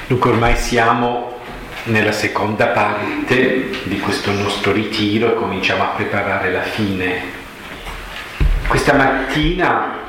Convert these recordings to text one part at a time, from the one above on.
Dunque ormai siamo nella seconda parte di questo nostro ritiro e cominciamo a preparare la fine. Questa mattina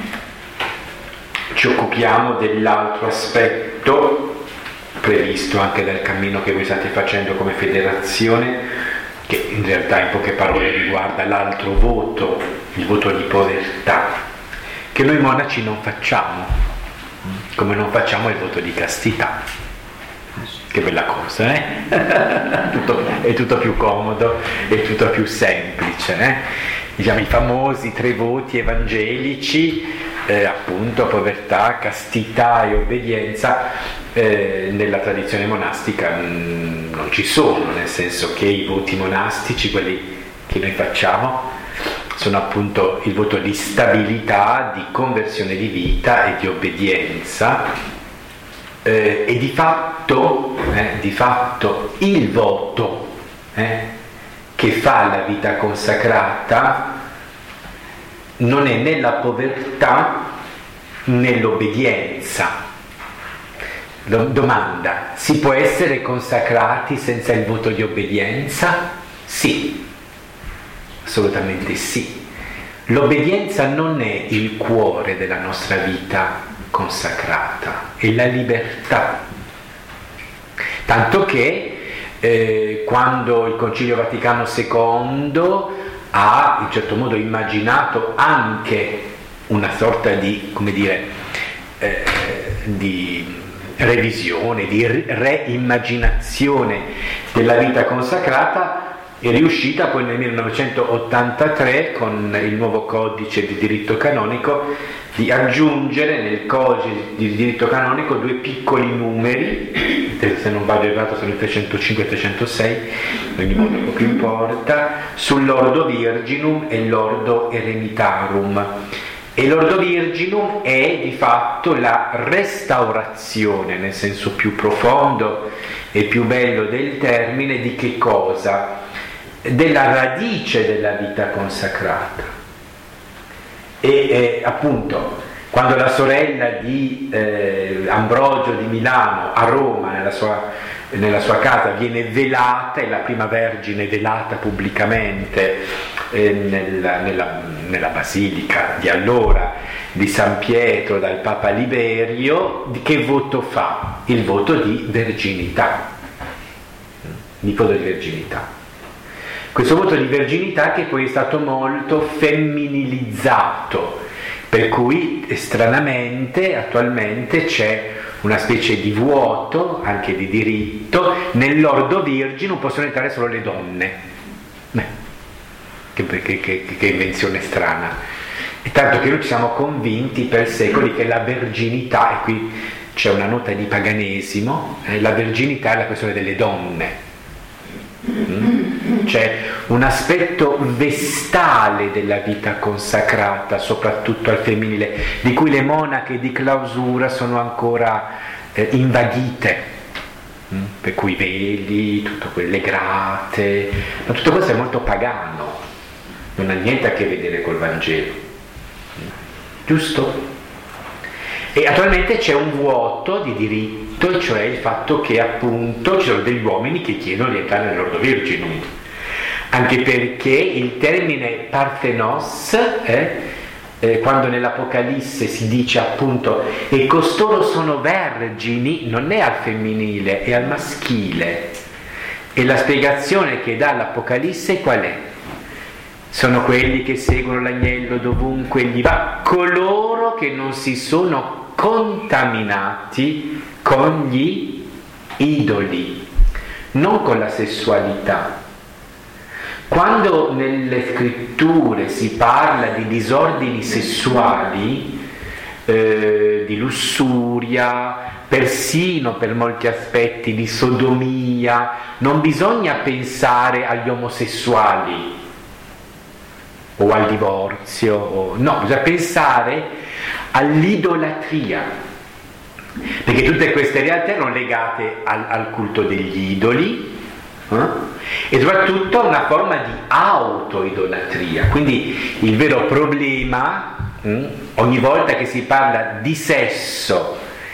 ci occupiamo dell'altro aspetto previsto anche dal cammino che voi state facendo come federazione, che in realtà in poche parole riguarda l'altro voto, il voto di povertà, che noi monaci non facciamo, come non facciamo il voto di castità. Che bella cosa, eh? È tutto più comodo, è tutto più semplice, eh? Diciamo i famosi 3 voti evangelici, appunto povertà, castità e obbedienza, nella tradizione monastica non ci sono, nel senso che i voti monastici, quelli che noi facciamo, sono appunto il voto di stabilità, di conversione di vita e di obbedienza, e di fatto il voto che fa la vita consacrata non è né la povertà né l'obbedienza. Domanda: si può essere consacrati senza il voto di obbedienza? Sì. Assolutamente sì. L'obbedienza non è il cuore della nostra vita consacrata, è la libertà. Tanto che quando il Concilio Vaticano II ha in certo modo immaginato anche una sorta di, come dire, di revisione, di reimmaginazione della vita consacrata, è riuscita poi nel 1983 con il nuovo codice di diritto canonico di aggiungere nel codice di diritto canonico 2 piccoli numeri, se non vado errato sono il 305 e 306, in ogni modo poco importa, sull'Ordo Virginum e l'Ordo Eremitarum. E l'Ordo Virginum è di fatto la restaurazione, nel senso più profondo e più bello del termine, di che cosa? Della radice della vita consacrata. E appunto quando la sorella di Ambrogio di Milano a Roma nella sua casa viene velata, è la prima vergine velata pubblicamente nella basilica di allora di San Pietro dal Papa Liberio, che voto fa? Il voto di verginità, il voto di verginità. Questo voto di verginità che poi è stato molto femminilizzato, per cui stranamente attualmente c'è una specie di vuoto, anche di diritto, nell'Ordo Virginum possono entrare solo le donne. Che invenzione strana. E tanto che noi ci siamo convinti per secoli che la verginità, e qui c'è una nota di paganesimo, la verginità è la questione delle donne. C'è un aspetto vestale della vita consacrata, soprattutto al femminile, di cui le monache di clausura sono ancora invaghite, per cui i veli, tutto quelle grate, ma tutto questo è molto pagano, non ha niente a che vedere col Vangelo, giusto? E attualmente c'è un vuoto di diritto, e cioè il fatto che appunto ci sono degli uomini che chiedono di entrare nell'Ordo Virginum, anche perché il termine parthenos, quando nell'Apocalisse si dice appunto e costoro sono vergini, non è al femminile, è al maschile, e la spiegazione che dà l'Apocalisse qual è? Sono quelli che seguono l'agnello dovunque egli va, coloro che non si sono contaminati con gli idoli, non con la sessualità. Quando nelle scritture si parla di disordini sessuali, di lussuria, persino per molti aspetti di sodomia, non bisogna pensare agli omosessuali o al divorzio, no, bisogna pensare all'idolatria, perché tutte queste realtà erano legate al culto degli idoli, e soprattutto a una forma di autoidolatria. Quindi il vero problema, ogni volta che si parla di sesso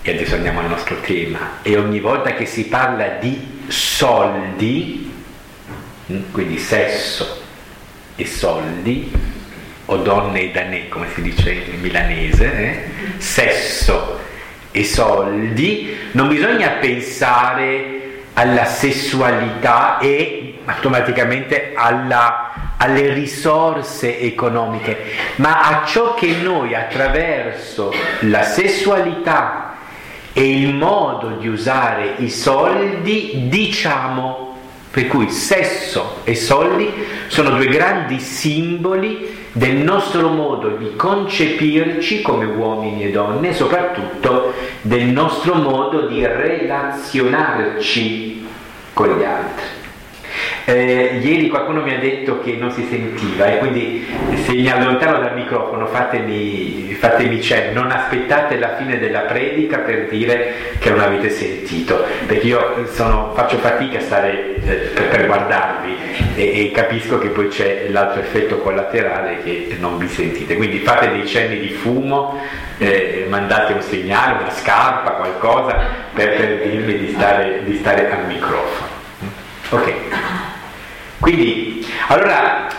e adesso andiamo al nostro tema, e ogni volta che si parla di soldi, quindi sesso e soldi, o donne e danè, come si dice in milanese, sesso e soldi, non bisogna pensare alla sessualità e automaticamente alle risorse economiche, ma a ciò che noi attraverso la sessualità e il modo di usare i soldi diciamo. Per cui sesso e soldi sono due grandi simboli del nostro modo di concepirci come uomini e donne, e soprattutto del nostro modo di relazionarci con gli altri. Ieri qualcuno mi ha detto che non si sentiva, e quindi se mi allontano dal microfono fatemi cenno, non aspettate la fine della predica per dire che non avete sentito, perché io faccio fatica a stare per guardarvi e capisco che poi c'è l'altro effetto collaterale che non vi sentite, quindi fate dei cenni di fumo, mandate un segnale, una scarpa, qualcosa per dirmi di stare al microfono. Ok. Quindi, allora,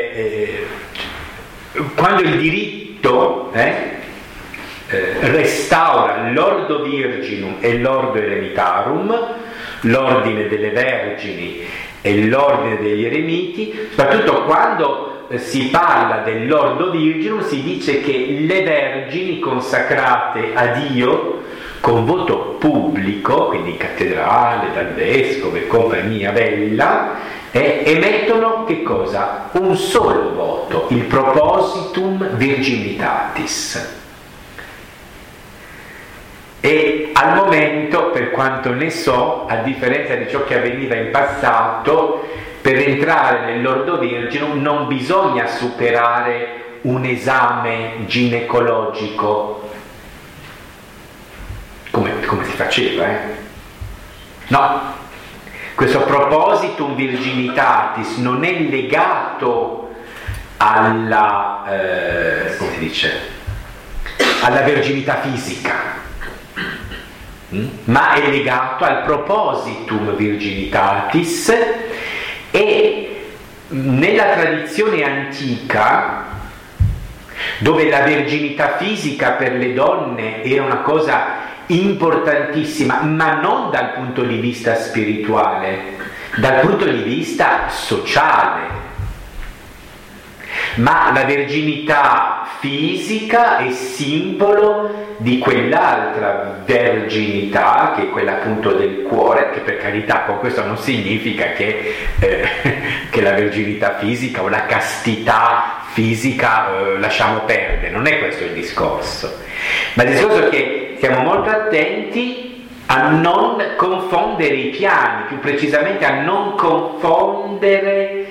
quando il diritto restaura l'ordo virginum e l'ordo eremitarum, l'ordine delle vergini e l'ordine degli eremiti, soprattutto quando si parla dell'ordo virginum, si dice che le vergini consacrate a Dio con voto pubblico, quindi in cattedrale, dal vescovo e compagnia bella, emettono che cosa? Un solo voto, il propositum virginitatis. E al momento, per quanto ne so, a differenza di ciò che avveniva in passato, per entrare nell'ordo virginum non bisogna superare un esame ginecologico come si faceva, No, questo propositum virginitatis non è legato alla come si dice, alla verginità fisica, ma è legato al propositum virginitatis. E nella tradizione antica, dove la verginità fisica per le donne era una cosa importantissima, ma non dal punto di vista spirituale, dal punto di vista sociale, ma la verginità fisica è simbolo di quell'altra verginità, che è quella appunto del cuore, che per carità con questo non significa che la verginità fisica o la castità fisica lasciamo perdere, non è questo il discorso, ma il discorso è che stiamo molto attenti a non confondere i piani, più precisamente a non confondere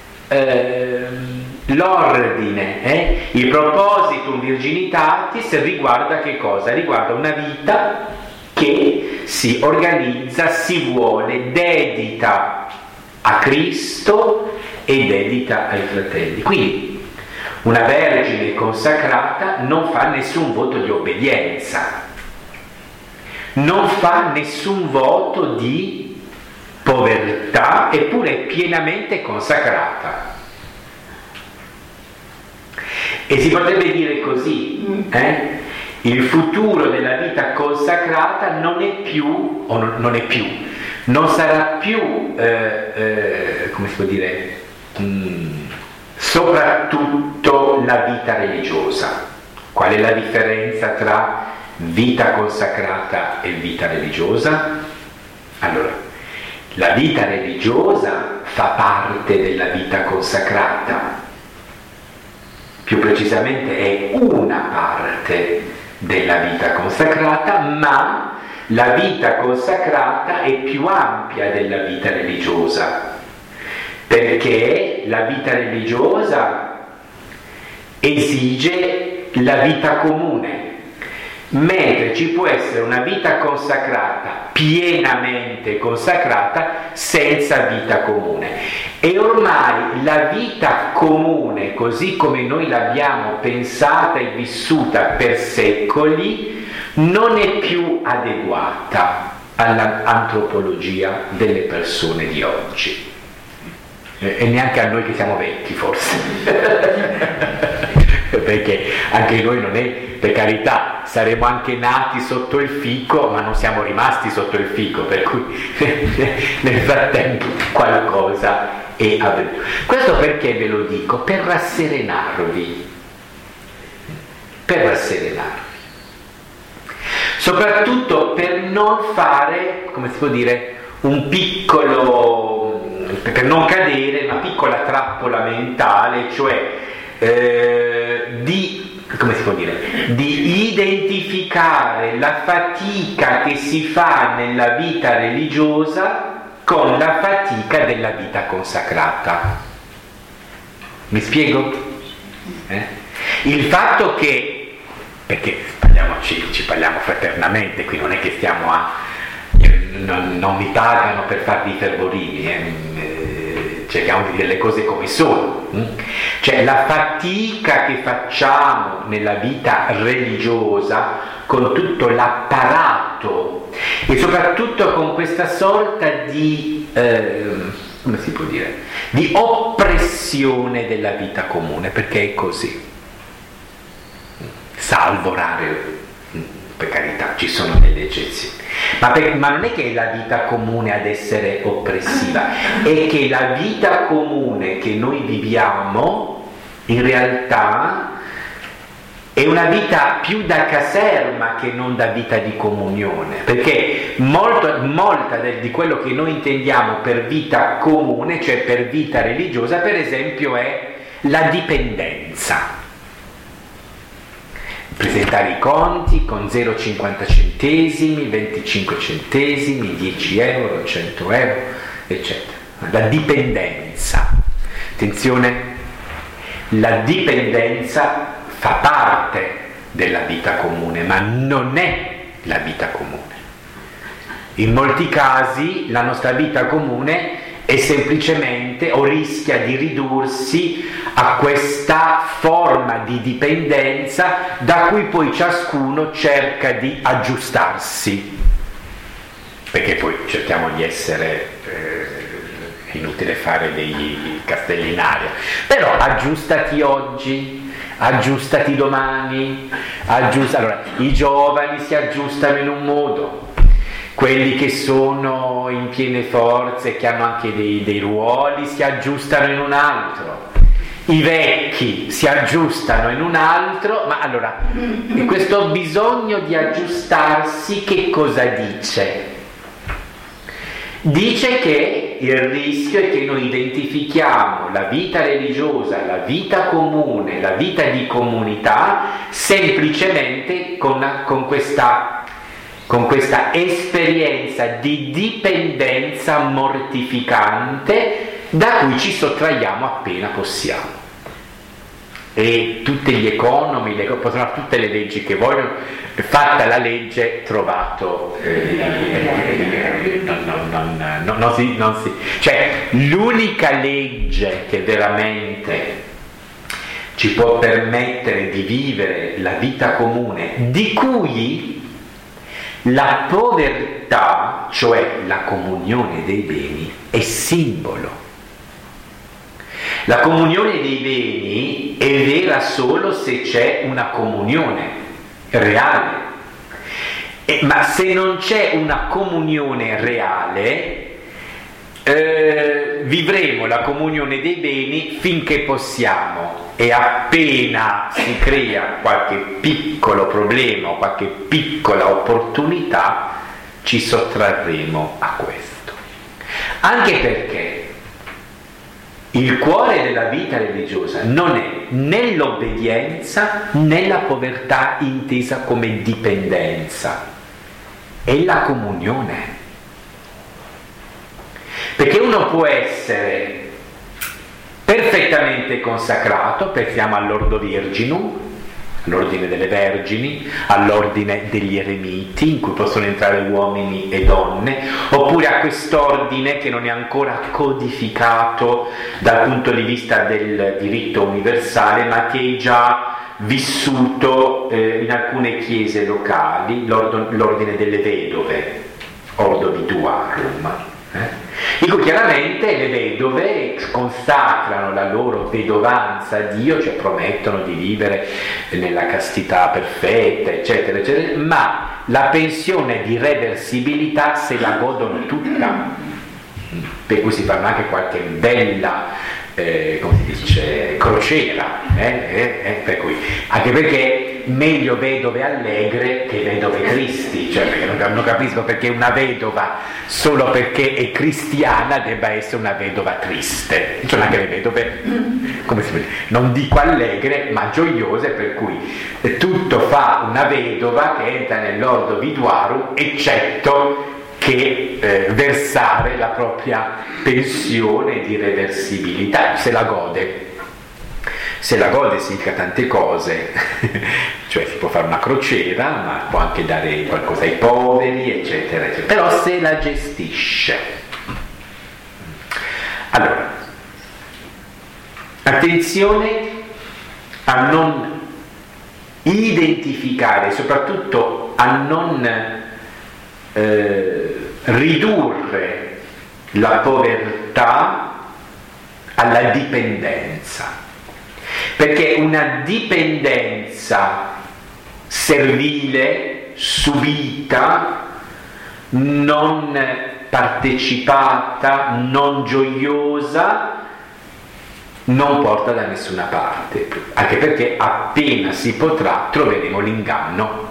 l'ordine. Il propositum virginitatis riguarda che cosa? Riguarda una vita che si organizza, si vuole, dedita a Cristo e dedita ai fratelli. Quindi una vergine consacrata non fa nessun voto di obbedienza, non fa nessun voto di povertà, eppure è pienamente consacrata. E si potrebbe dire così, il futuro della vita consacrata non è più, o non sarà più, come si può dire, soprattutto la vita religiosa. Qual è la differenza tra vita consacrata e vita religiosa? Allora, la vita religiosa fa parte della vita consacrata, più precisamente è una parte della vita consacrata, ma la vita consacrata è più ampia della vita religiosa, perché la vita religiosa esige la vita comune, mentre ci può essere una vita consacrata, pienamente consacrata, senza vita comune. E ormai la vita comune, così come noi l'abbiamo pensata e vissuta per secoli, non è più adeguata all'antropologia delle persone di oggi. E neanche a noi che siamo vecchi, forse. Perché anche noi non è, per carità, saremo anche nati sotto il fico, ma non siamo rimasti sotto il fico, per cui nel frattempo qualcosa è avvenuto. Questo perché ve lo dico? Per rasserenarvi. Soprattutto per non fare, come si può dire, per non cadere in una piccola trappola mentale, cioè di identificare la fatica che si fa nella vita religiosa con la fatica della vita consacrata. Mi spiego? Il fatto che, perché ci parliamo fraternamente, qui non è che stiamo non mi pagano per farvi i fervorini, cerchiamo di dire le cose come sono. Cioè la fatica che facciamo nella vita religiosa con tutto l'apparato e soprattutto con questa sorta di come si può dire, di oppressione della vita comune, perché è così, salvo rare, per carità, ci sono delle eccezioni, ma non è che è la vita comune ad essere oppressiva, è che la vita comune che noi viviamo in realtà è una vita più da caserma che non da vita di comunione, perché molta di quello che noi intendiamo per vita comune, cioè per vita religiosa, per esempio è la dipendenza. Presentare i conti con 0,50 centesimi, 25 centesimi, 10 euro, 100 euro, eccetera. La dipendenza. Attenzione, la dipendenza fa parte della vita comune, ma non è la vita comune. In molti casi la nostra vita comune è semplicemente o rischia di ridursi a questa forma di dipendenza da cui poi ciascuno cerca di aggiustarsi, perché poi cerchiamo di essere è inutile fare dei castelli in aria, però aggiustati oggi, aggiustati domani, allora i giovani si aggiustano in un modo, quelli che sono in piene forze, che hanno anche dei ruoli, si aggiustano in un altro, i vecchi si aggiustano in un altro, ma allora questo bisogno di aggiustarsi che cosa dice? Dice che il rischio è che noi identifichiamo la vita religiosa, la vita comune, la vita di comunità semplicemente con questa esperienza di dipendenza mortificante da cui ci sottraiamo appena possiamo. E tutti gli economi, possono fare tutte le leggi che vogliono, fatta la legge, trovato cioè l'unica legge che veramente ci può permettere di vivere la vita comune, di cui la povertà, cioè la comunione dei beni, è simbolo. La comunione dei beni è vera solo se c'è una comunione reale. Ma se non c'è una comunione reale, vivremo la comunione dei beni finché possiamo, e appena si crea qualche piccolo problema o qualche piccola opportunità ci sottrarremo a questo. Anche perché il cuore della vita religiosa non è né l'obbedienza né la povertà intesa come dipendenza, è la comunione. Perché uno può essere perfettamente consacrato, pensiamo all'Ordo Virginum, all'ordine delle vergini, all'ordine degli eremiti, in cui possono entrare uomini e donne, oppure a quest'ordine che non è ancora codificato dal punto di vista del diritto universale, ma che è già vissuto in alcune chiese locali l'ordine delle vedove, Ordo Viduarum. Dico chiaramente, le vedove consacrano la loro vedovanza a Dio, cioè promettono di vivere nella castità perfetta, eccetera, eccetera, ma la pensione di reversibilità se la godono tutta, per cui si fanno anche qualche bella come si dice, crociera, per cui, anche perché meglio vedove allegre che vedove tristi, cioè perché non capisco perché una vedova solo perché è cristiana debba essere una vedova triste, cioè anche le vedove, come si dice, non dico allegre ma gioiose, per cui tutto fa una vedova che entra nell'ordo viduarum eccetto che versare la propria pensione di reversibilità, se la gode significa tante cose, cioè si può fare una crociera, ma può anche dare qualcosa ai poveri, eccetera, eccetera, però se la gestisce. Allora, attenzione a non identificare, soprattutto a non ridurre la povertà alla dipendenza, perché una dipendenza servile, subita, non partecipata, non gioiosa, non porta da nessuna parte, anche perché appena si potrà troveremo l'inganno.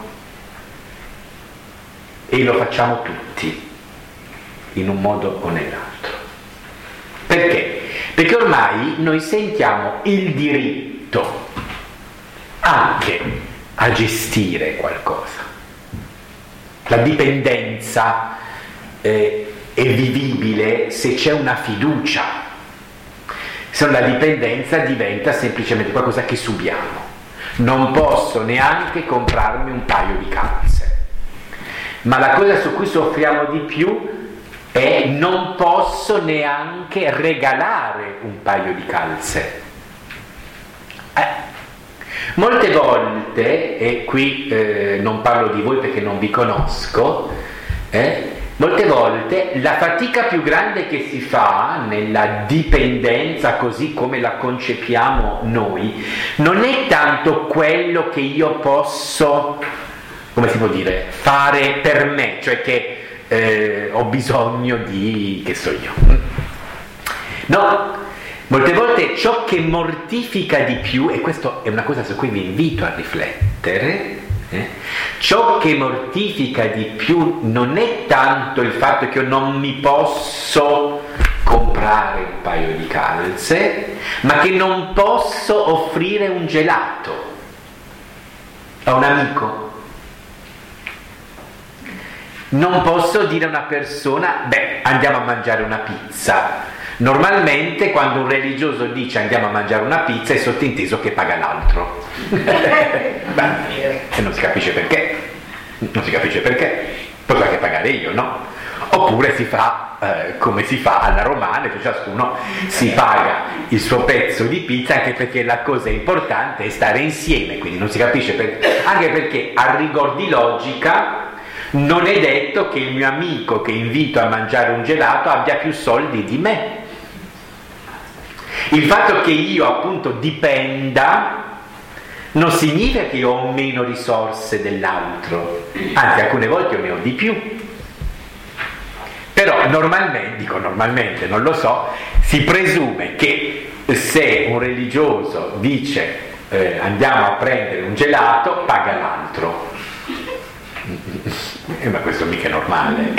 E lo facciamo tutti, in un modo o nell'altro. Perché? Perché ormai noi sentiamo il diritto anche a gestire qualcosa. La dipendenza è vivibile se c'è una fiducia, se no la dipendenza diventa semplicemente qualcosa che subiamo. Non posso neanche comprarmi un paio di calze. Ma la cosa su cui soffriamo di più è non posso neanche regalare un paio di calze. Molte volte, e qui non parlo di voi perché non vi conosco, molte volte la fatica più grande che si fa nella dipendenza così come la concepiamo noi non è tanto quello che io posso, come si può dire, fare per me, cioè che ho bisogno di, che so io. No, molte volte ciò che mortifica di più, e questa è una cosa su cui vi invito a riflettere, ciò che mortifica di più non è tanto il fatto che io non mi posso comprare un paio di calze, ma che non posso offrire un gelato a un amico. Non posso dire a una persona, beh, andiamo a mangiare una pizza. Normalmente quando un religioso dice andiamo a mangiare una pizza è sottinteso che paga l'altro. E non si capisce perché. Non si capisce perché. Potrà che pagare io, no? Oppure si fa come si fa alla romana, cioè ciascuno si paga il suo pezzo di pizza, anche perché la cosa importante è stare insieme, quindi non si capisce perché. Anche perché a rigor di logica non è detto che il mio amico che invito a mangiare un gelato abbia più soldi di me. Il fatto che io appunto dipenda non significa che io ho meno risorse dell'altro, anzi alcune volte io ne ho di più. Però normalmente, non lo so, si presume che se un religioso dice andiamo a prendere un gelato, paga l'altro. Ma questo mica è normale.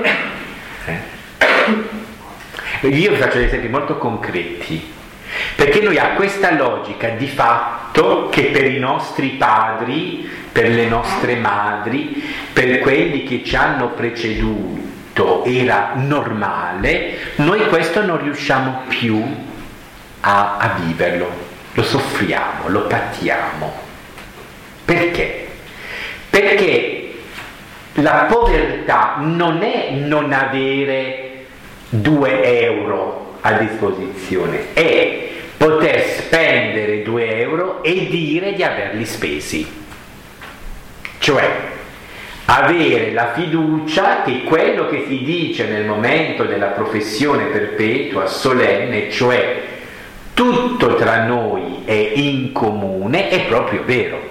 Io vi faccio degli esempi molto concreti, perché noi ha questa logica di fatto che per i nostri padri, per le nostre madri, per quelli che ci hanno preceduto era normale, noi questo non riusciamo più a viverlo, lo soffriamo, lo patiamo. Perché? Perché la povertà non è non avere 2 euro a disposizione, è poter spendere 2 euro e dire di averli spesi. Cioè, avere la fiducia che quello che si dice nel momento della professione perpetua, solenne, cioè tutto tra noi è in comune, è proprio vero.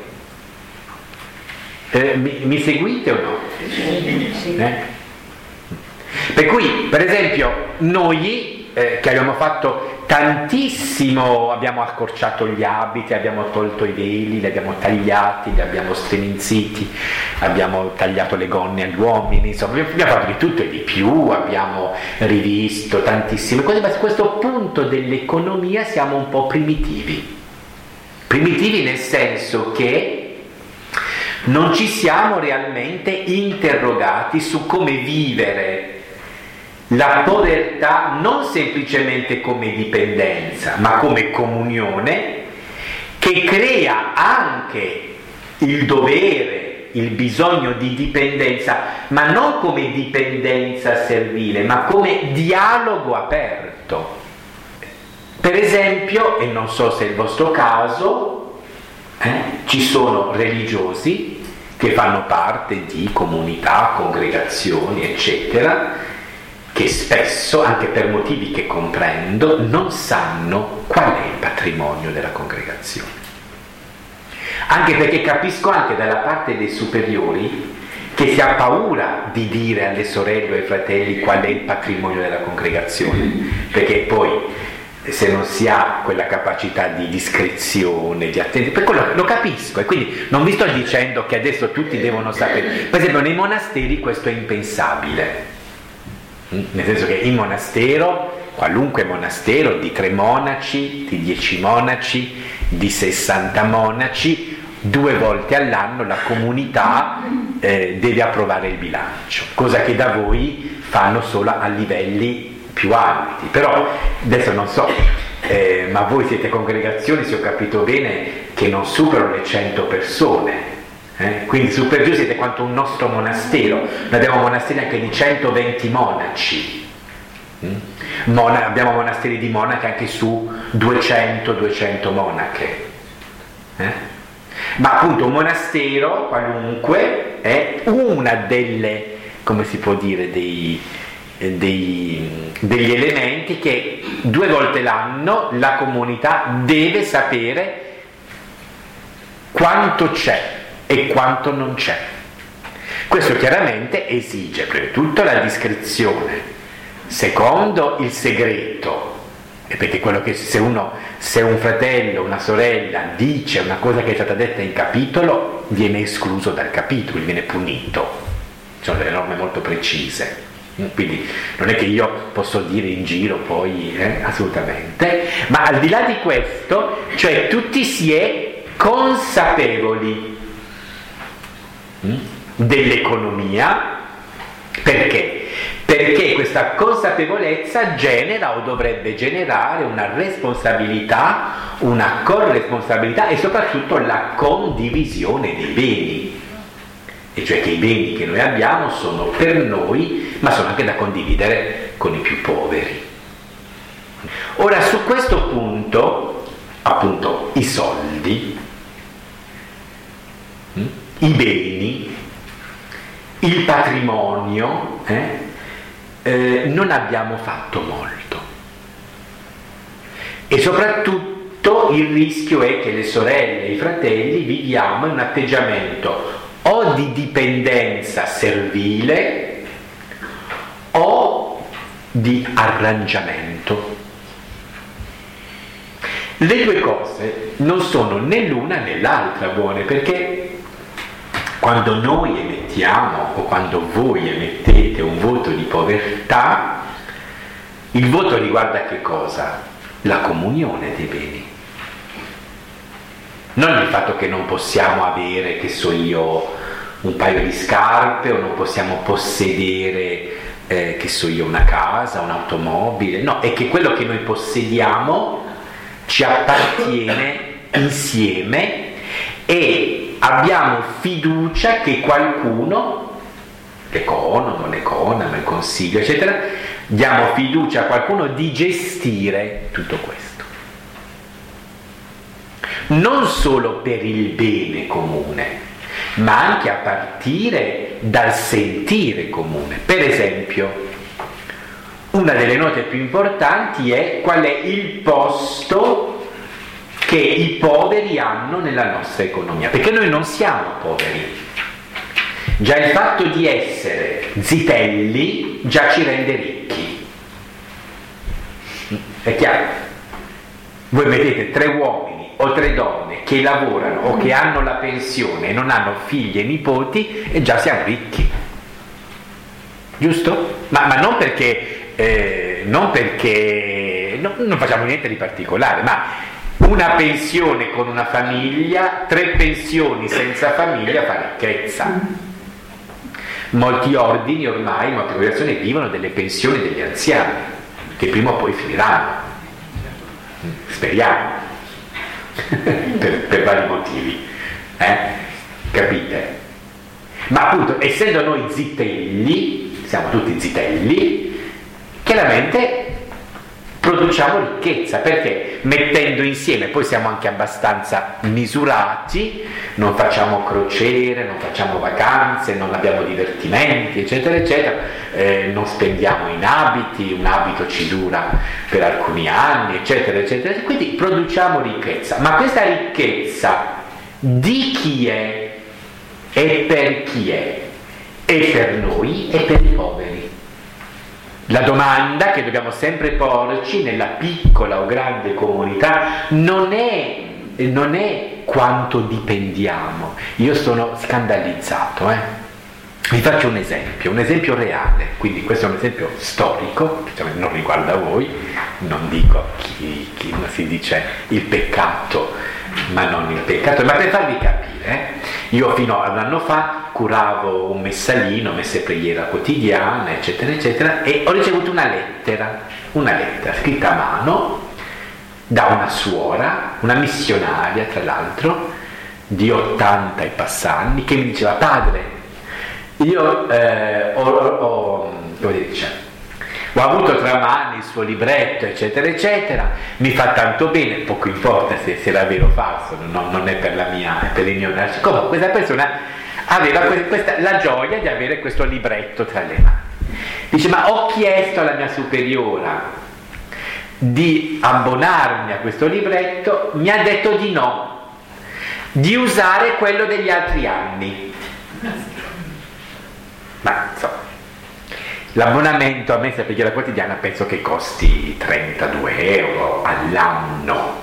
Mi seguite o no? Sì. Per cui, per esempio, noi che abbiamo fatto tantissimo, abbiamo accorciato gli abiti, abbiamo tolto i veli, li abbiamo tagliati, li abbiamo striminziti, abbiamo tagliato le gonne agli uomini, insomma, abbiamo fatto di tutto e di più, abbiamo rivisto tantissime cose, ma a questo punto dell'economia siamo un po' primitivi. Primitivi nel senso che non ci siamo realmente interrogati su come vivere la povertà non semplicemente come dipendenza, ma come comunione che crea anche il dovere, il bisogno di dipendenza, ma non come dipendenza servile, ma come dialogo aperto. Per esempio, e non so se è il vostro caso, ci sono religiosi che fanno parte di comunità, congregazioni, eccetera, che spesso, anche per motivi che comprendo, non sanno qual è il patrimonio della congregazione. Anche perché capisco anche dalla parte dei superiori che si ha paura di dire alle sorelle o ai fratelli qual è il patrimonio della congregazione, perché poi se non si ha quella capacità di discrezione, di attenzione, per quello lo capisco, e quindi non vi sto dicendo che adesso tutti devono sapere. Per esempio nei monasteri questo è impensabile, nel senso che in monastero, qualunque monastero di 3 monaci, di 10 monaci, di 60 monaci, 2 volte all'anno la comunità deve approvare il bilancio, cosa che da voi fanno solo a livelli più alti. Però adesso non so, ma voi siete congregazioni, se ho capito bene, che non superano le 100 persone. Quindi su per giù siete quanto un nostro monastero. Noi abbiamo monasteri anche di 120 monaci, abbiamo monasteri di monache anche su 200 monache, ma appunto un monastero qualunque è una delle, come si può dire, degli elementi che 2 volte l'anno la comunità deve sapere quanto c'è e quanto non c'è. Questo chiaramente esige prima di tutto la discrezione, secondo il segreto, e perché quello che se un fratello, una sorella dice una cosa che è stata detta in capitolo, viene escluso dal capitolo, viene punito. Ci sono delle norme molto precise, quindi non è che io posso dire in giro poi assolutamente, ma al di là di questo, cioè tutti si è consapevoli dell'economia. Perché? Perché questa consapevolezza genera o dovrebbe generare una responsabilità, una corresponsabilità e soprattutto la condivisione dei beni, e cioè che i beni che noi abbiamo sono per noi, ma sono anche da condividere con i più poveri. Ora, su questo punto, appunto, i soldi, i beni, il patrimonio, non abbiamo fatto molto, e soprattutto il rischio è che le sorelle e i fratelli viviamo in un atteggiamento o di dipendenza servile o di arrangiamento. Le 2 cose non sono né l'una né l'altra buone, perché quando noi emettiamo o quando voi emettete un voto di povertà, il voto riguarda che cosa? La comunione dei beni. Non il fatto che non possiamo avere, che so io, un paio di scarpe, o non possiamo possedere, che so io, una casa, un'automobile. No, è che quello che noi possediamo ci appartiene insieme e abbiamo fiducia che qualcuno, l'economo, il consiglio, eccetera, diamo fiducia a qualcuno di gestire tutto questo. non solo per il bene comune, ma anche a partire dal sentire comune. Per esempio, una delle note più importanti è qual è il posto che i poveri hanno nella nostra economia, perché noi non siamo poveri. Già il fatto di essere zitelli già ci rende ricchi. È chiaro? Voi mettete 3 uomini o 3 donne che lavorano o che hanno la pensione e non hanno figli e nipoti e già siamo ricchi. Giusto? Ma non perché non facciamo niente di particolare, ma una pensione con una famiglia, 3 pensioni senza famiglia fa ricchezza. Molti ordini ormai, molte organizzazioni vivono delle pensioni degli anziani, che prima o poi finiranno. Speriamo. per vari motivi. Capite? Ma appunto, essendo noi zitelli, siamo tutti zitelli, chiaramente produciamo ricchezza, perché mettendo insieme, poi siamo anche abbastanza misurati, non facciamo crociere, non facciamo vacanze, non abbiamo divertimenti, eccetera eccetera, non spendiamo in abiti, un abito ci dura per alcuni anni, eccetera eccetera, quindi produciamo ricchezza. Ma questa ricchezza di chi è e per chi è? E per noi e per i poveri. La domanda che dobbiamo sempre porci nella piccola o grande comunità non è quanto dipendiamo. Io sono scandalizzato. Vi faccio un esempio reale, quindi questo è un esempio storico, che non riguarda voi, non dico chi si dice il peccato, ma non il peccato, ma per farvi capire, io fino a un anno fa curavo un messalino, messe preghiera quotidiana, eccetera, eccetera, e ho ricevuto una lettera scritta a mano da una suora, una missionaria tra l'altro, di 80 e passanni, che mi diceva: padre, io ho avuto tra mani il suo libretto, eccetera, eccetera, mi fa tanto bene, poco importa se era vero o falso, non è per il mio narciso. Comunque questa persona aveva la gioia di avere questo libretto tra le mani. Dice: ma ho chiesto alla mia superiora di abbonarmi a questo libretto, mi ha detto di no, di usare quello degli altri anni. Ma insomma, l'abbonamento a messa preghiera quotidiana penso che costi 32 euro all'anno.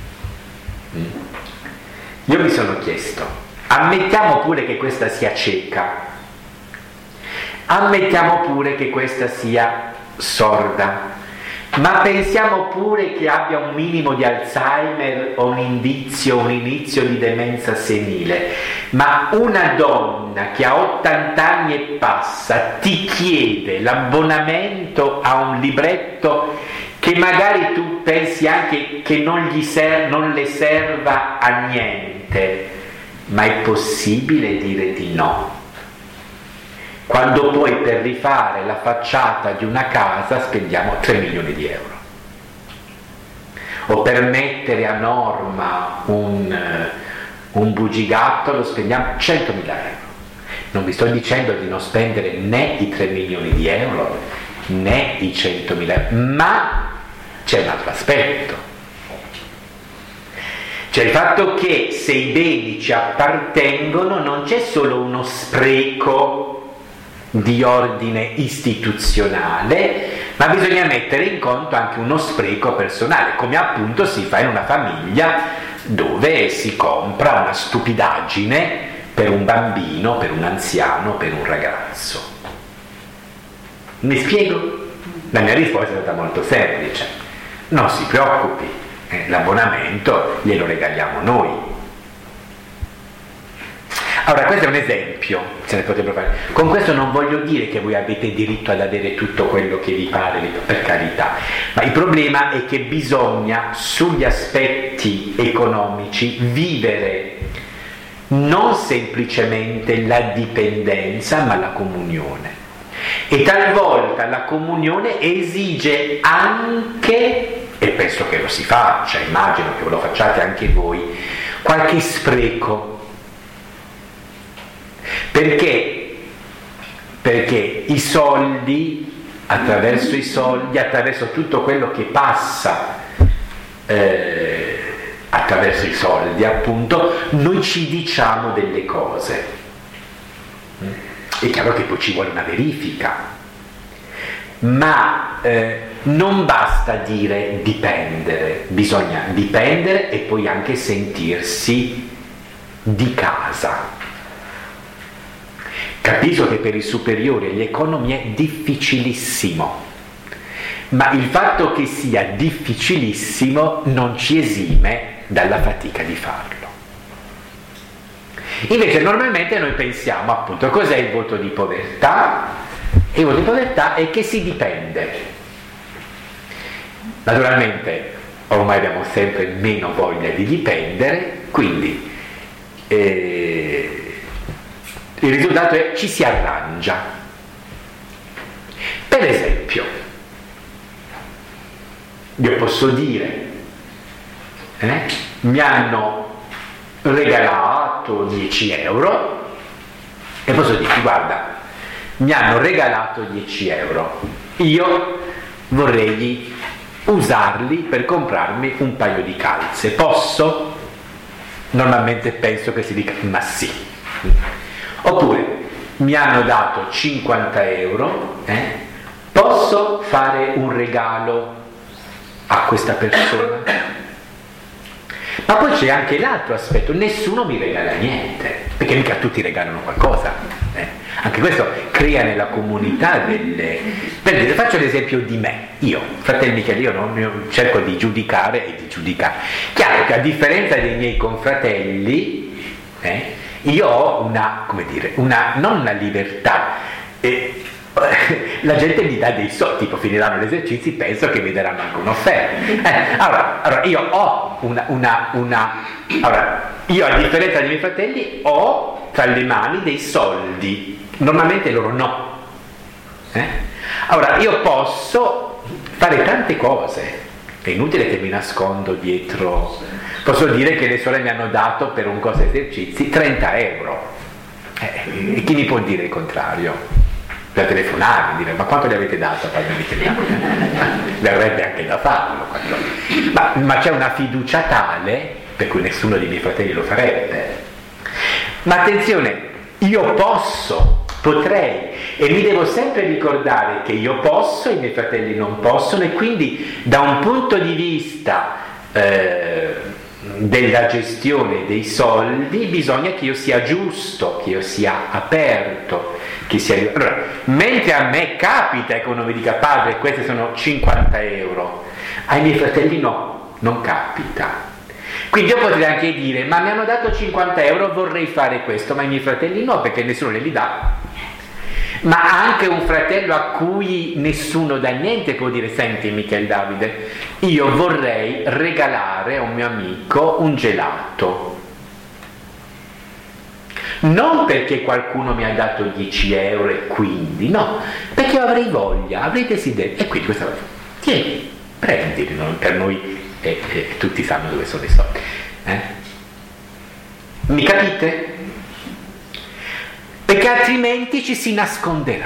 Io mi sono chiesto, ammettiamo pure che questa sia cieca, ammettiamo pure che questa sia sorda, ma pensiamo pure che abbia un minimo di Alzheimer o un inizio di demenza senile, ma una donna che ha 80 anni e passa ti chiede l'abbonamento a un libretto che magari tu pensi anche che non le serva a niente, ma è possibile dire di no? Quando poi per rifare la facciata di una casa spendiamo 3 milioni di euro, o per mettere a norma un bugigattolo spendiamo 100.000 euro. Non vi sto dicendo di non spendere né i 3 milioni di euro né i 100.000 euro, ma c'è un altro aspetto. C'è il fatto che se i beni ci appartengono non c'è solo uno spreco di ordine istituzionale, ma bisogna mettere in conto anche uno spreco personale, come appunto si fa in una famiglia dove si compra una stupidaggine per un bambino, per un anziano, per un ragazzo. Mi spiego? La mia risposta è stata molto semplice: non si preoccupi, l'abbonamento glielo regaliamo noi. Allora, questo è un esempio, se ne potrebbero fare. Con questo non voglio dire che voi avete diritto ad avere tutto quello che vi pare, per carità, ma il problema è che bisogna, sugli aspetti economici, vivere non semplicemente la dipendenza, ma la comunione. E talvolta la comunione esige anche e penso che lo si faccia, immagino che lo facciate anche voi, qualche spreco. Perché i soldi, attraverso tutto quello che passa attraverso i soldi, appunto, noi ci diciamo delle cose. È chiaro che poi ci vuole una verifica, ma non basta dire dipendere, bisogna dipendere e poi anche sentirsi di casa. Capisco che per i superiori e gli economi è difficilissimo, ma il fatto che sia difficilissimo non ci esime dalla fatica di farlo. Invece normalmente noi pensiamo appunto cos'è il voto di povertà? Il voto di povertà è che si dipende. Naturalmente ormai abbiamo sempre meno voglia di dipendere, quindi il risultato è ci si arrangia. Per esempio, io posso dire mi hanno regalato 10 euro e posso dirti guarda, mi hanno regalato 10 euro, io vorrei usarli per comprarmi un paio di calze, posso? Normalmente penso che si dica ma sì. Oppure mi hanno dato 50 euro, posso fare un regalo a questa persona? Ma poi c'è anche l'altro aspetto, nessuno mi regala niente, perché mica tutti regalano qualcosa. Anche questo crea nella comunità delle... Per dire, faccio l'esempio di me, io, fratello Michele, io cerco di giudicare e di giudicare. Chiaro che a differenza dei miei confratelli, io ho non una libertà, la gente mi dà dei soldi, tipo finiranno gli esercizi, penso che mi daranno anche un'offerta. Allora io ho io a differenza dei miei fratelli ho tra le mani dei soldi, normalmente loro no. Allora io posso fare tante cose, è inutile che mi nascondo dietro. Posso dire che le sorelle mi hanno dato per un corso esercizi 30 euro. E chi mi può dire il contrario? Per telefonare, dire ma quanto gli avete dato a padre Michele? Le avrebbe anche da farlo. Ma c'è una fiducia tale per cui nessuno dei miei fratelli lo farebbe. Ma attenzione, io potrei, e mi devo sempre ricordare che io posso, i miei fratelli non possono, e quindi da un punto di vista della gestione dei soldi bisogna che io sia giusto, che io sia aperto, che sia... Allora, mentre a me capita che uno mi dica padre questi sono 50 euro, ai miei fratelli no, non capita. Quindi io potrei anche dire ma mi hanno dato 50 euro, vorrei fare questo, ma ai miei fratelli no, perché nessuno li dà. Ma anche un fratello a cui nessuno dà niente può dire senti Michele Davide, io vorrei regalare a un mio amico un gelato, non perché qualcuno mi ha dato 10 euro e quindi no, perché io avrei voglia, avrei desiderio, e quindi questa volta tieni, prendili, per noi tutti sanno dove sono i soldi, mi capite? Perché altrimenti ci si nasconderà.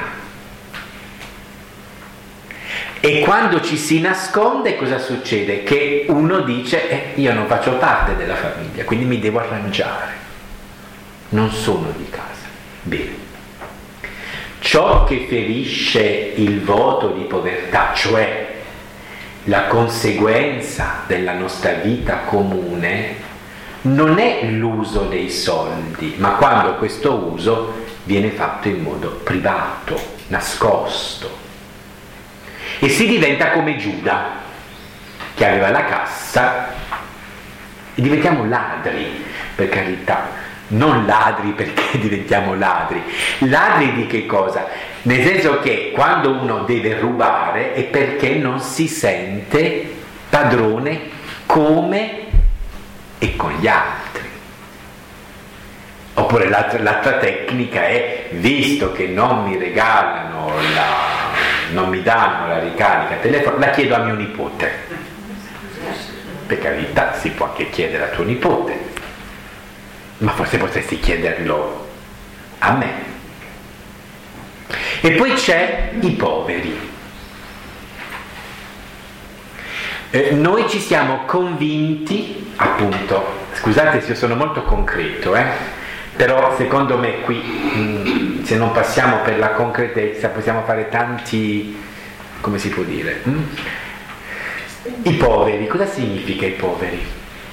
E quando ci si nasconde cosa succede? Che uno dice io non faccio parte della famiglia, quindi mi devo arrangiare, non sono di casa. Bene, ciò che ferisce il voto di povertà, cioè la conseguenza della nostra vita comune, non è l'uso dei soldi, ma quando questo uso viene fatto in modo privato, nascosto, e si diventa come Giuda che aveva la cassa, e diventiamo ladri, per carità, non ladri perché diventiamo ladri di che cosa? Nel senso che quando uno deve rubare è perché non si sente padrone come e con gli altri. Oppure l'altra tecnica è, visto che non mi regalano non mi danno la ricarica telefonica, la chiedo a mio nipote. Per carità, si può anche chiedere a tuo nipote, ma forse potresti chiederlo a me. E poi c'è i poveri. Noi ci siamo convinti, appunto, scusate se io sono molto concreto, però secondo me qui, se non passiamo per la concretezza, possiamo fare tanti, come si può dire? I poveri, cosa significa i poveri?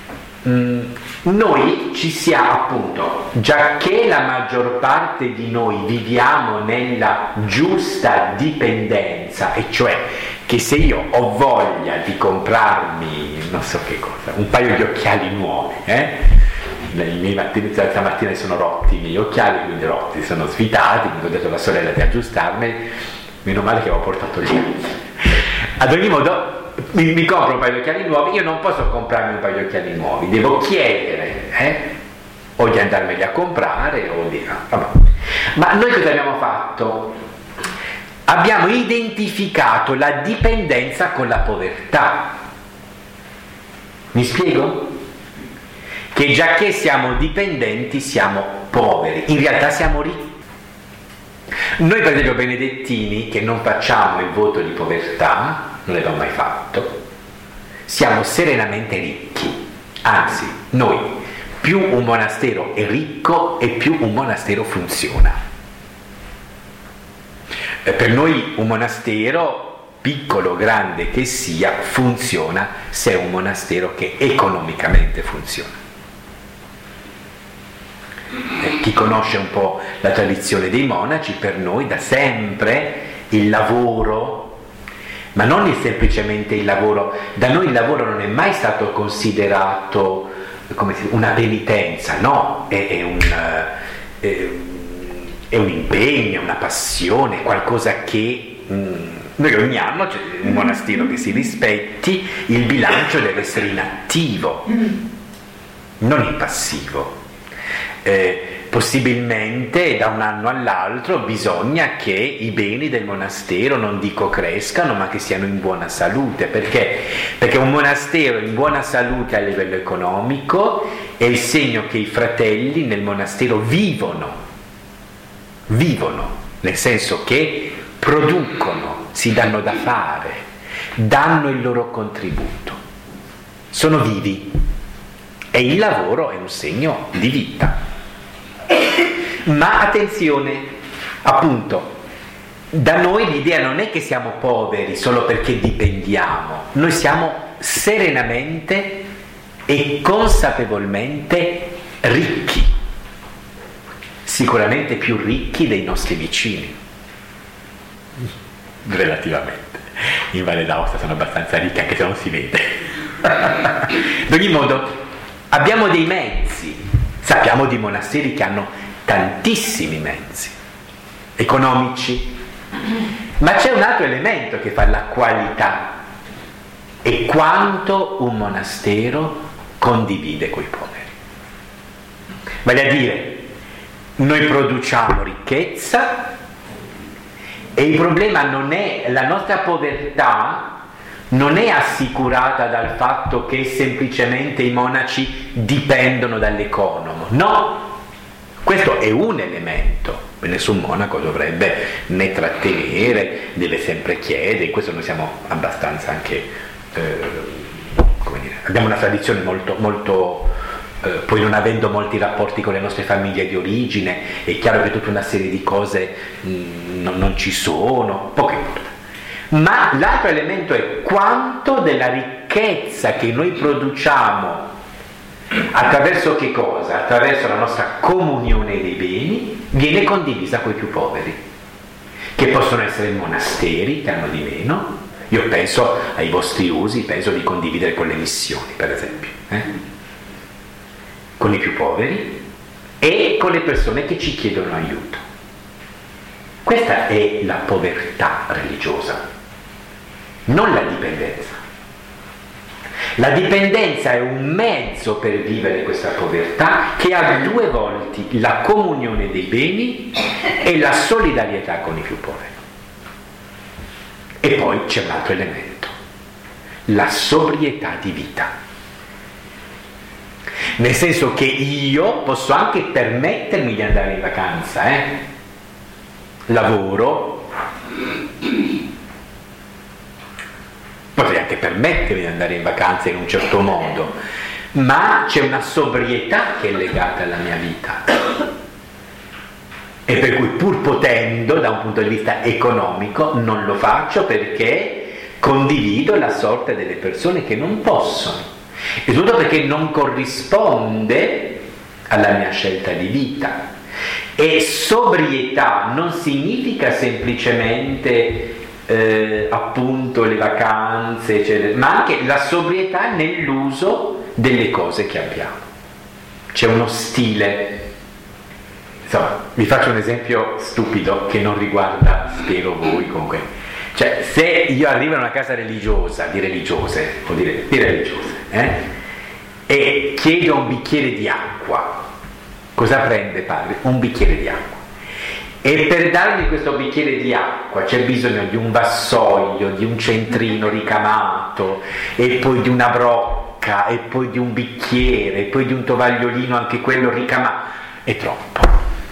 Noi ci siamo, appunto, giacché la maggior parte di noi viviamo nella giusta dipendenza, e cioè che se io ho voglia di comprarmi, non so che cosa, un paio di occhiali nuovi, i miei stamattina sono rotti, i miei occhiali, quindi rotti, sono svitati, quindi ho detto alla sorella di aggiustarmi, meno male che avevo portato lì. Ad ogni modo, mi compro un paio di occhiali nuovi, io non posso comprarmi un paio di occhiali nuovi, devo chiedere, o di andarmeli a comprare, o di... vabbè. Ma noi cosa abbiamo fatto? Abbiamo identificato la dipendenza con la povertà. Mi spiego? Che già che siamo dipendenti siamo poveri, in realtà siamo ricchi. Noi per esempio benedettini, che non facciamo il voto di povertà, non l'abbiamo mai fatto, siamo serenamente ricchi. Anzi, noi, più un monastero è ricco e più un monastero funziona. Per noi un monastero, piccolo o grande che sia, funziona se è un monastero che economicamente funziona. Chi conosce un po' la tradizione dei monaci, per noi da sempre il lavoro, ma non semplicemente il lavoro, da noi il lavoro non è mai stato considerato come una penitenza, no, è un impegno, una passione, qualcosa che noi ogni anno c'è un monastero che si rispetti, il bilancio deve essere in attivo, non in passivo. Possibilmente da un anno all'altro bisogna che i beni del monastero, non dico crescano, ma che siano in buona salute. Perché un monastero in buona salute a livello economico è il segno che i fratelli nel monastero vivono, nel senso che producono, si danno da fare, danno il loro contributo, sono vivi, e il lavoro è un segno di vita. Ma attenzione, appunto, da noi l'idea non è che siamo poveri solo perché dipendiamo, noi siamo serenamente e consapevolmente ricchi, sicuramente più ricchi dei nostri vicini, relativamente. In Valle d'Aosta sono abbastanza ricchi, anche se non si vede. Ad ogni modo, abbiamo dei mezzi, sappiamo di monasteri che hanno tantissimi mezzi economici, ma c'è un altro elemento che fa la qualità, è quanto un monastero condivide coi poveri. Vale a dire, noi produciamo ricchezza e il problema non è, la nostra povertà non è assicurata dal fatto che semplicemente i monaci dipendono dall'economo, no, questo è un elemento, nessun monaco dovrebbe né trattenere, deve sempre chiedere, in questo noi siamo abbastanza anche, come dire, abbiamo una tradizione molto poi non avendo molti rapporti con le nostre famiglie di origine, è chiaro che tutta una serie di cose non ci sono, poco importa. Ma l'altro elemento è quanto della ricchezza che noi produciamo attraverso che cosa? Attraverso la nostra comunione dei beni viene condivisa con i più poveri, che possono essere monasteri che hanno di meno. Io penso ai vostri usi, penso di condividere con le missioni, per esempio, con i più poveri e con le persone che ci chiedono aiuto. Questa è la povertà religiosa, non la dipendenza. La dipendenza è un mezzo per vivere questa povertà che ha due volti, la comunione dei beni e la solidarietà con i più poveri. E poi c'è un altro elemento, la sobrietà di vita. nel senso che io posso anche permettermi di andare in vacanza, lavoro, potrei anche permettermi di andare in vacanza in un certo modo, ma c'è una sobrietà che è legata alla mia vita, e per cui, pur potendo da un punto di vista economico, non lo faccio perché condivido la sorte delle persone che non possono, e tutto perché non corrisponde alla mia scelta di vita. E sobrietà non significa semplicemente appunto le vacanze, eccetera, ma anche la sobrietà nell'uso delle cose che abbiamo. C'è uno stile. Insomma, vi faccio un esempio stupido che non riguarda, spero, voi comunque. Cioè, se io arrivo in una casa religiosa, di religiose, e chiedo un bicchiere di acqua, cosa prende padre? Un bicchiere di acqua. E per darmi questo bicchiere di acqua c'è bisogno di un vassoio, di un centrino ricamato, e poi di una brocca, e poi di un bicchiere, e poi di un tovagliolino, anche quello ricamato. È troppo.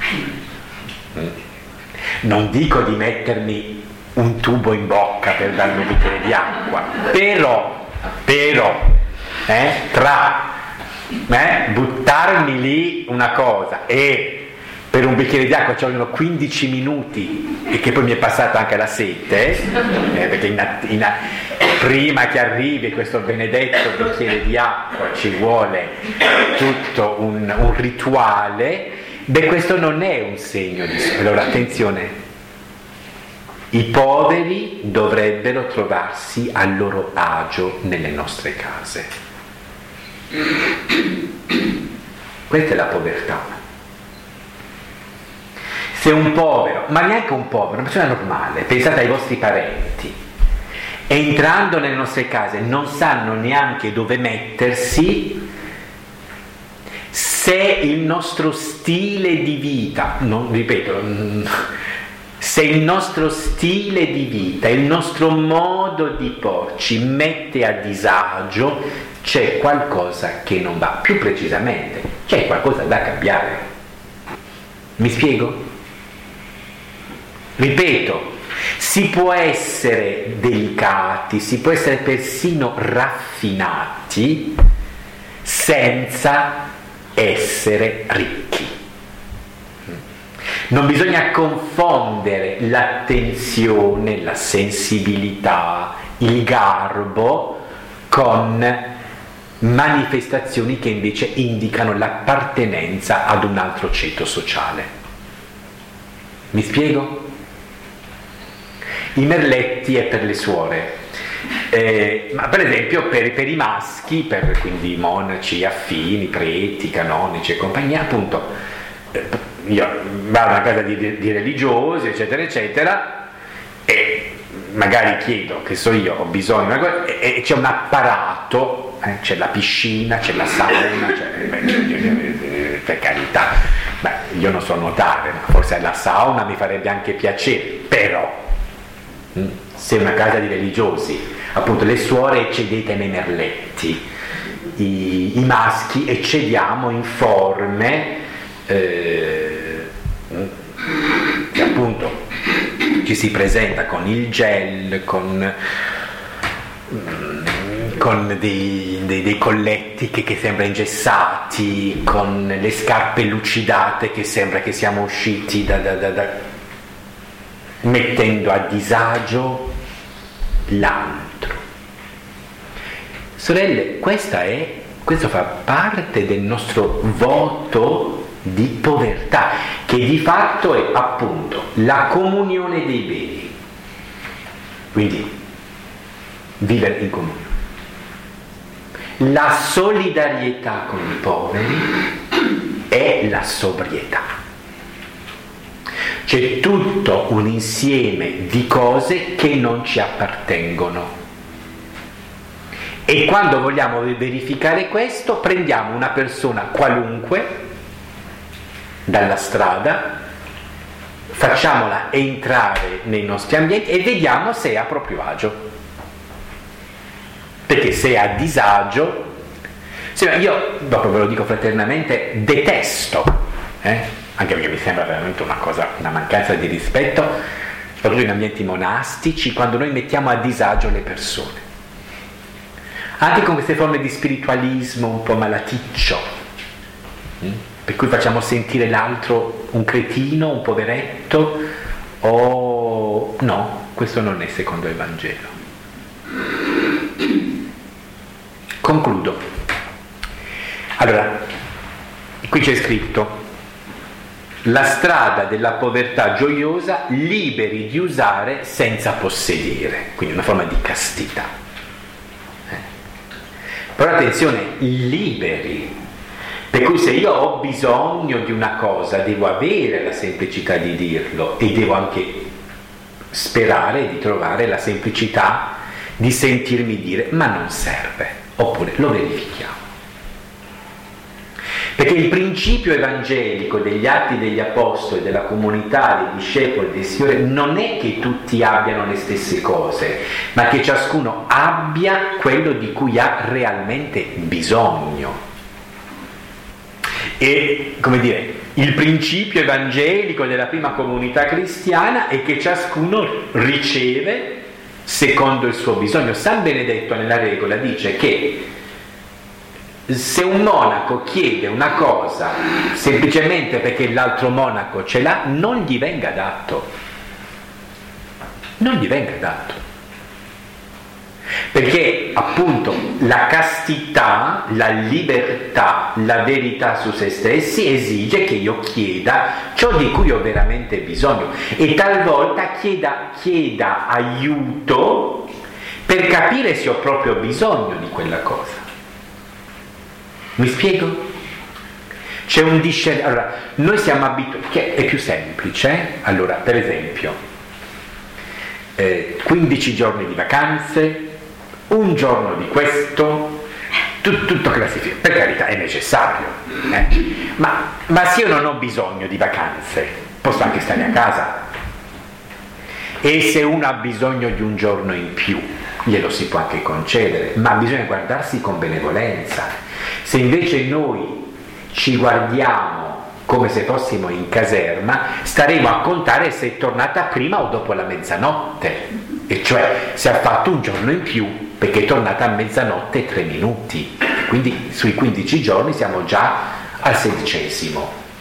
Non dico di mettermi un tubo in bocca per darmi un bicchiere di acqua, però tra buttarmi lì una cosa e per un bicchiere di acqua ci vogliono 15 minuti, e che poi mi è passata anche la sete, perché prima che arrivi questo benedetto bicchiere di acqua ci vuole tutto un rituale. Questo non è un segno di allora attenzione, i poveri dovrebbero trovarsi a loro agio nelle nostre case. Questa è la povertà. Se un povero, ma neanche un povero, una persona normale, pensate ai vostri parenti, entrando nelle nostre case non sanno neanche dove mettersi, se il nostro stile di vita, se il nostro stile di vita, il nostro modo di porci mette a disagio, c'è qualcosa che non va. Più precisamente, c'è qualcosa da cambiare. Mi spiego? Ripeto, si può essere delicati, si può essere persino raffinati senza essere ricchi. Non bisogna confondere l'attenzione, la sensibilità, il garbo con manifestazioni che invece indicano l'appartenenza ad un altro ceto sociale. Mi spiego? I merletti è per le suore, ma per esempio per i maschi, quindi monaci, affini, preti, canonici e compagnia, appunto, io vado a casa di religiosi, eccetera, eccetera, e magari chiedo, che so io, ho bisogno di una cosa, e c'è un apparato, c'è la piscina, c'è la sauna, per carità, io non so nuotare, ma forse la sauna mi farebbe anche piacere, però se è una casa di religiosi, appunto, le suore eccedete nei merletti, i maschi eccediamo in forme che appunto ci si presenta con il gel, con dei colletti che sembra ingessati, con le scarpe lucidate che sembra che siamo usciti mettendo a disagio l'altro. Sorelle, questo fa parte del nostro voto di povertà, che di fatto è appunto la comunione dei beni, quindi vivere in comunione, la solidarietà con i poveri e la sobrietà. C'è tutto un insieme di cose che non ci appartengono, e quando vogliamo verificare questo prendiamo una persona qualunque dalla strada, facciamola entrare nei nostri ambienti e vediamo se è a proprio agio, perché se è a disagio Sì, io, dopo ve lo dico fraternamente, detesto, anche perché mi sembra veramente una mancanza di rispetto, soprattutto in ambienti monastici, quando noi mettiamo a disagio le persone. Anche con queste forme di spiritualismo un po' malaticcio, per cui facciamo sentire l'altro un cretino, un poveretto, o no, questo non è secondo il Vangelo. Concludo. Allora, qui c'è scritto: la strada della povertà gioiosa, liberi di usare senza possedere, quindi una forma di castità. Però attenzione, liberi, per cui se io ho bisogno di una cosa devo avere la semplicità di dirlo e devo anche sperare di trovare la semplicità di sentirmi dire ma non serve, oppure lo verifichiamo. Perché il principio evangelico degli Atti degli Apostoli, della comunità dei discepoli del Signore, non è che tutti abbiano le stesse cose, ma che ciascuno abbia quello di cui ha realmente bisogno. E, come dire, il principio evangelico della prima comunità cristiana è che ciascuno riceve secondo il suo bisogno. San Benedetto nella regola dice che se un monaco chiede una cosa semplicemente perché l'altro monaco ce l'ha, non gli venga dato. Non gli venga dato. Perché appunto la castità, la libertà, la verità su se stessi esige che io chieda ciò di cui ho veramente bisogno e talvolta chieda aiuto per capire se ho proprio bisogno di quella cosa. Mi spiego? C'è un discernimento. Allora, noi siamo abituati, che è più semplice. Allora, per esempio, 15 giorni di vacanze, un giorno di questo, tutto classificato. Per carità, è necessario. Ma se io non ho bisogno di vacanze, posso anche stare a casa. E se uno ha bisogno di un giorno in più, glielo si può anche concedere, ma bisogna guardarsi con benevolenza. Se invece noi ci guardiamo come se fossimo in caserma, staremo a contare se è tornata prima o dopo la mezzanotte, e cioè se ha fatto un giorno in più perché è tornata a mezzanotte e 3 minuti, quindi sui 15 giorni siamo già al 16°.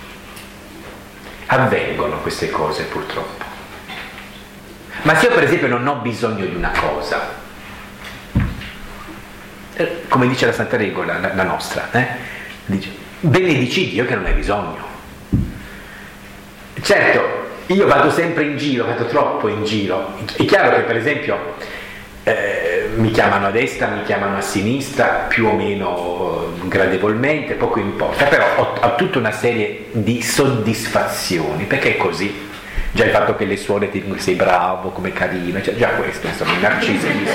Avvengono queste cose purtroppo. Ma se io per esempio non ho bisogno di una cosa, come dice la Santa Regola, la nostra, dice, benedici Dio che non hai bisogno. Certo, io vado sempre in giro, vado troppo in giro. È chiaro che per esempio mi chiamano a destra, mi chiamano a sinistra, più o meno gradevolmente, poco importa, però ho tutta una serie di soddisfazioni, perché è così. Già il fatto che le suore ti dicono sei bravo, come carino, cioè, già questo, insomma, il narcisismo.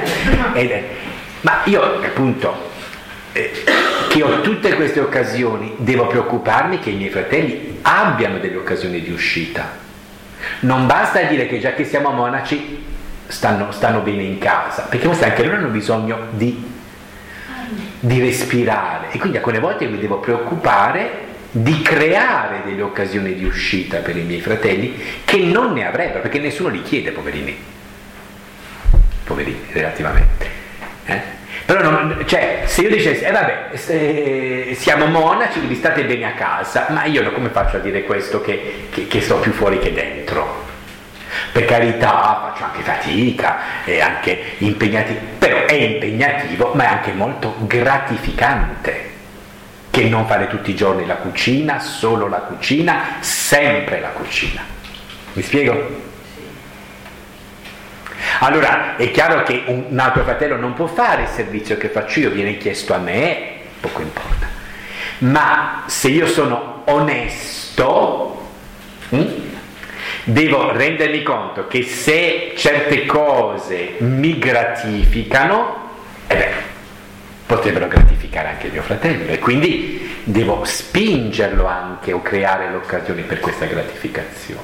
Ma io appunto che ho tutte queste occasioni, devo preoccuparmi che i miei fratelli abbiano delle occasioni di uscita. Non basta dire che già che siamo monaci stanno bene in casa, perché anche loro hanno bisogno di respirare, e quindi alcune volte mi devo preoccupare di creare delle occasioni di uscita per i miei fratelli che non ne avrebbero, perché nessuno li chiede, poverini relativamente. Però se io dicessi siamo monaci, vi state bene a casa, ma io come faccio a dire questo che sto più fuori che dentro? Per carità, faccio anche fatica, è anche impegnativo, però è impegnativo, ma è anche molto gratificante, che non fare tutti i giorni la cucina, solo la cucina, sempre la cucina. Mi spiego? Allora è chiaro che un altro fratello non può fare il servizio che faccio io, viene chiesto a me, poco importa. Ma se io sono onesto, devo rendermi conto che se certe cose mi gratificano, potrebbero gratificare anche il mio fratello, e quindi devo spingerlo anche o creare l'occasione per questa gratificazione.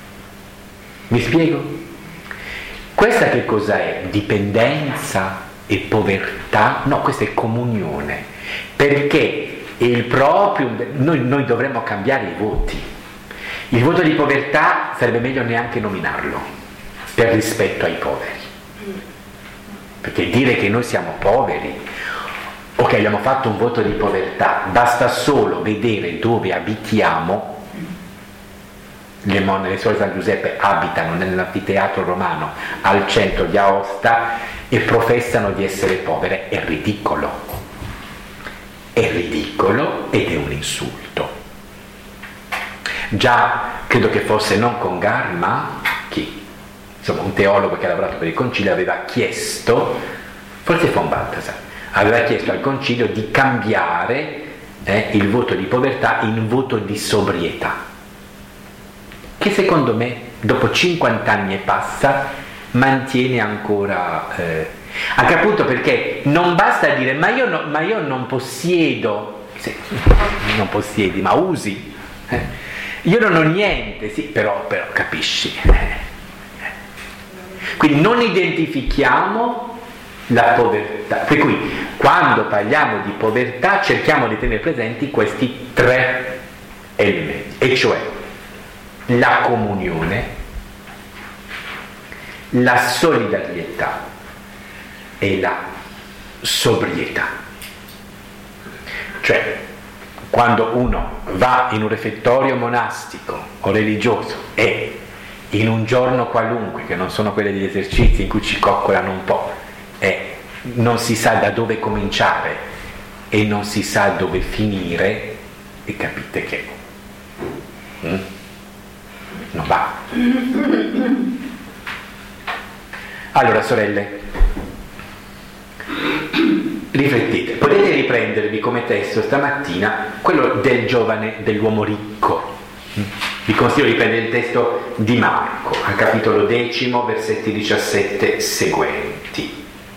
Mi spiego? Questa che cosa è? Dipendenza? e povertà, no, questa è comunione, perché noi dovremmo cambiare i voti. Il voto di povertà sarebbe meglio neanche nominarlo, per rispetto ai poveri, perché dire che noi siamo poveri o che abbiamo fatto un voto di povertà, basta solo vedere dove abitiamo. Le suore San Giuseppe abitano nell'anfiteatro romano al centro di Aosta e professano di essere povere. È ridicolo ed è un insulto. Già credo che fosse non Congarma, insomma un teologo che ha lavorato per il concilio, aveva chiesto, forse von Balthasar, aveva chiesto al concilio di cambiare il voto di povertà in voto di sobrietà, che secondo me dopo 50 anni e passa mantiene ancora, anche appunto perché non basta dire ma io non possiedo, sì, non possiedi ma usi, io non ho niente, sì, però capisci, quindi non identifichiamo la povertà, per cui quando parliamo di povertà cerchiamo di tenere presenti questi 3 elementi, e cioè la comunione, la solidarietà e la sobrietà. Cioè, quando uno va in un refettorio monastico o religioso e in un giorno qualunque, che non sono quelli degli esercizi in cui ci coccolano un po', e non si sa da dove cominciare e non si sa dove finire, e capite che non va. Allora, sorelle, riflettete, potete riprendervi come testo stamattina quello del giovane, dell'uomo ricco. Vi consiglio di prendere il testo di Marco, al capitolo 10, versetti 17 seguenti.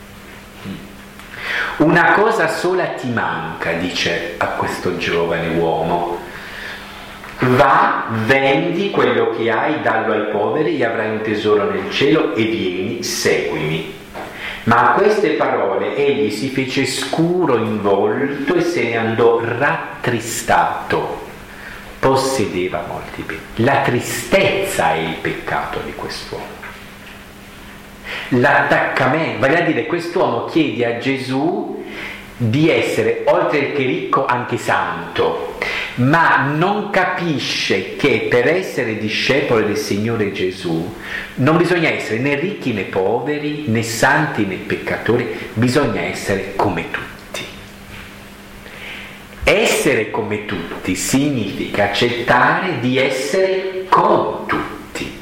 Una cosa sola ti manca, dice a questo giovane uomo. Va, vendi quello che hai, dallo ai poveri e avrai un tesoro nel cielo, e vieni, seguimi. Ma a queste parole egli si fece scuro in volto e se ne andò rattristato. Possedeva molti beni. La tristezza è il peccato di quest'uomo. L'attaccamento, vale a dire, quest'uomo chiede a Gesù di essere, oltre che ricco, anche santo, ma non capisce che per essere discepolo del Signore Gesù non bisogna essere né ricchi né poveri, né santi né peccatori, bisogna essere come tutti. Essere come tutti significa accettare di essere con tutti.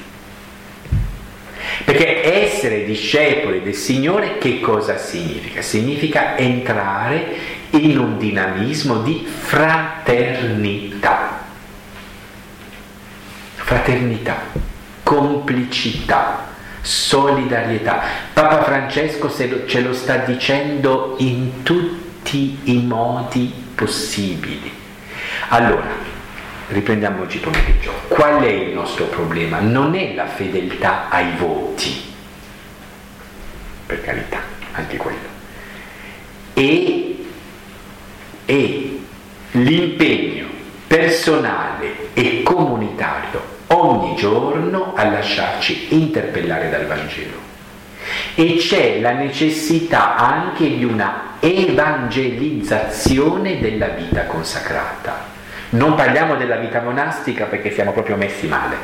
Perché essere discepoli del Signore che cosa significa? Significa entrare in un dinamismo di fraternità. Fraternità, complicità, solidarietà. Papa Francesco ce lo sta dicendo in tutti i modi possibili. Allora, riprendiamo oggi pomeriggio. Qual è il nostro problema? Non è la fedeltà ai voti, per carità, anche quello, e l'impegno personale e comunitario ogni giorno a lasciarci interpellare dal Vangelo. E c'è la necessità anche di una evangelizzazione della vita consacrata. Non parliamo della vita monastica perché siamo proprio messi male.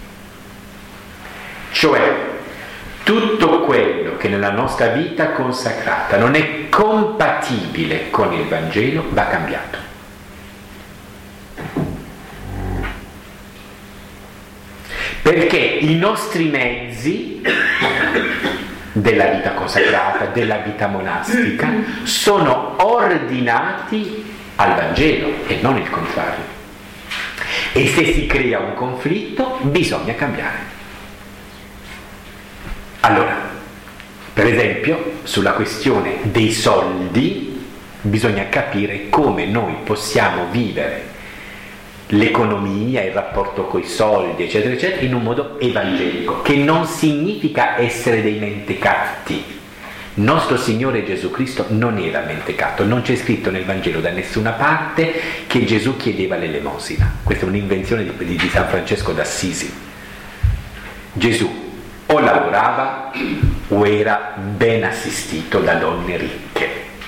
Cioè, tutto quello che nella nostra vita consacrata non è compatibile con il Vangelo va cambiato. Perché i nostri mezzi della vita consacrata, della vita monastica, sono ordinati al Vangelo e non il contrario. E se si crea un conflitto bisogna cambiare. Allora, per esempio, sulla questione dei soldi bisogna capire come noi possiamo vivere l'economia, il rapporto coi soldi, eccetera, eccetera, in un modo evangelico, che non significa essere dei mentecatti, Nostro Signore Gesù Cristo non era mentecato, non c'è scritto nel Vangelo da nessuna parte che Gesù chiedeva l'elemosina. Questa è un'invenzione di San Francesco d'Assisi. Gesù o lavorava o era ben assistito da donne ricche.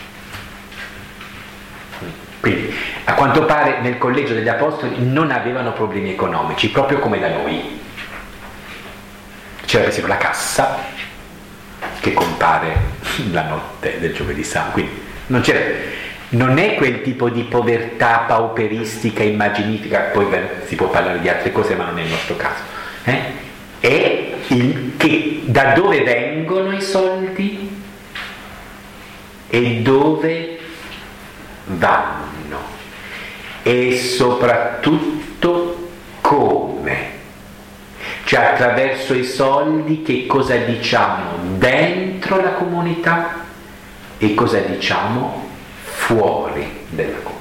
Quindi, a quanto pare, nel collegio degli Apostoli non avevano problemi economici, proprio come da noi. C'era persino la cassa che compare la notte del Giovedì Santo, quindi non è quel tipo di povertà pauperistica, immaginifica, poi si può parlare di altre cose ma non è il nostro caso, è da dove vengono i soldi e dove vanno e soprattutto come. Cioè attraverso i soldi che cosa diciamo dentro la comunità e cosa diciamo fuori della comunità.